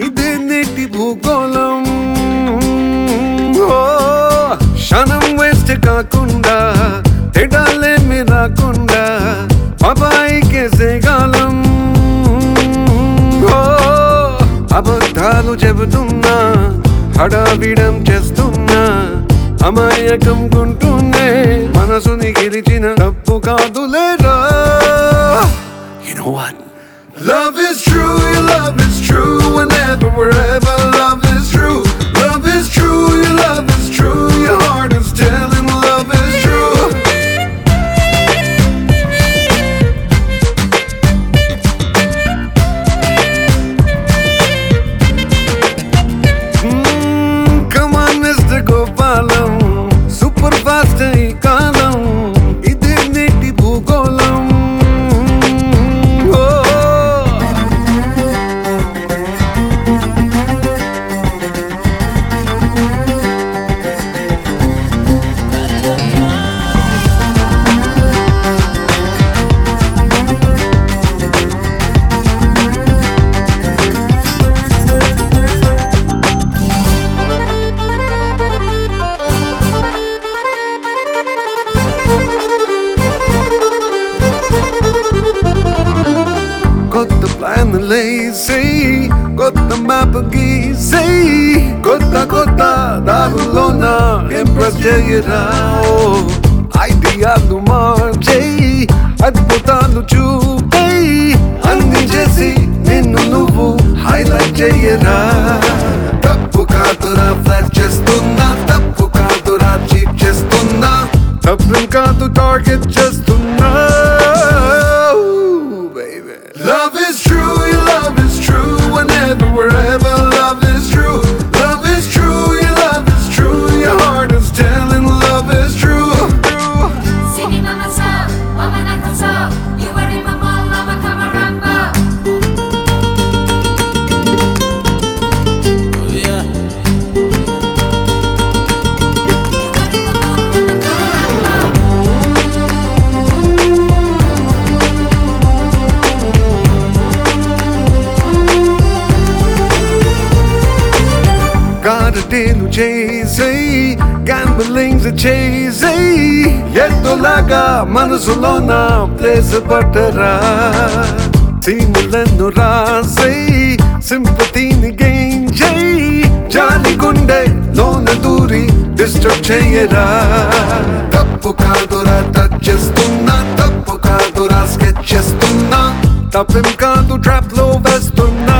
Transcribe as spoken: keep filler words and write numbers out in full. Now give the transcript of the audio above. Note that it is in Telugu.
ఇదే నేటి భూగోళం. క్షణం వేస్ట్ కాకుండా తెడాలేమి రాకుండా అబాయికేసేగాలం. అబద్ధాలు చెబుతున్నా హడావిడం చేస్తున్నా అమాయకం గుంటూనే మనసుని గెలిచిన తప్పు కాదులేరా. You know what? Love is true, your love is true, whenever, wherever, love is true. Love is true, your love is true, your heart is telling love is true. Mm, come on, Mister Gopalam, super fast ee kaalam, ide neti bhugolam. కొత్త ప్లాన్ లేసే కొత్త మ్యాప్ గీసే కొత్త కొత్త దారుల్లోన ఇంప్రెస్ చేయరా. ఐడియాలు మార్చేయి అద్భుతాలు చూపేయి అన్ని చేసి నిన్ను నువ్వు హైలైట్ చేయరా. తప్పు కాదురా ఫ్లాట్ చేస్తున్నా తప్పు కాదురా చీట్ చేస్తున్నా తప్పు కాదు టార్గెట్ చేస్తున్నా. Love is true, your love is true, whenever, wherever, love is true. Love is true, your love is true, your heart is telling love is true. Singing on the song, woman at the top, you were in my mall, I'm a camaramba. Oh yeah. గారడీలు చేసేయి గ్యాంబ్లింగ్స్ చేసేయి ఎద్దులాగా మనసులోన ప్లేస్ పట్టరా. సీములను రాసేయి సింపతిని గెయిన్ చేయి జాలి గుండె లోన దూరి డిస్టర్బ్ చేయరా. తప్పు కాదురా టచ్ చేస్తున్నా తప్పు కాదురా స్కెచ్ చేస్తున్నా తప్పేం కాదు ట్రాప్ లో వేస్తున్నా.